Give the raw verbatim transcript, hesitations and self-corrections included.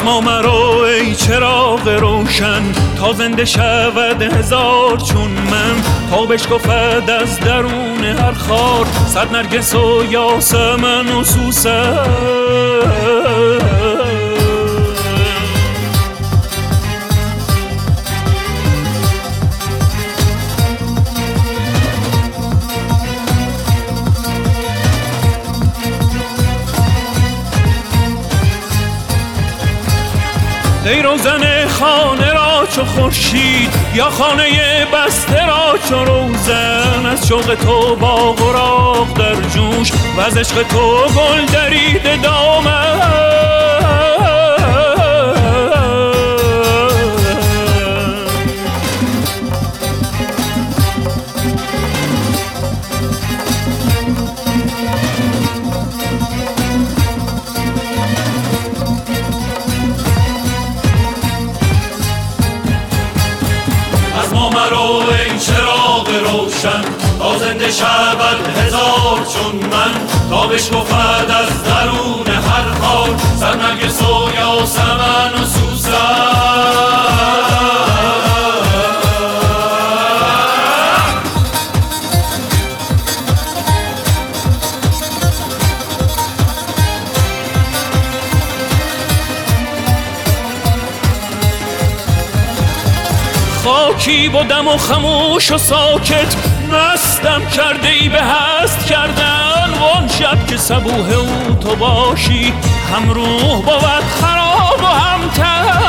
ما مرا ای چراغ روشن، تا زنده شود هزار چون من، تا بشکفد از درون هر خار صد نرگس و یاسمن و سوسن. ای روزن خانه را چو خورشید، یا خانه بسته را چو روزن، از شوق تو باغ و راغ در جوش، و از عشق تو گل دریده دامن. ما مرو ای چراغ روشن، تا زنده شود هزار چون من، تا بشکفد از درون هر خار صد نرگس و یاسمن و سوسن. خاکی بودم و خموش و ساکت، مستم کرده ای به هست کردن. وان شب که صبوح او تو باشی، هم روح بود خراب و هم تن.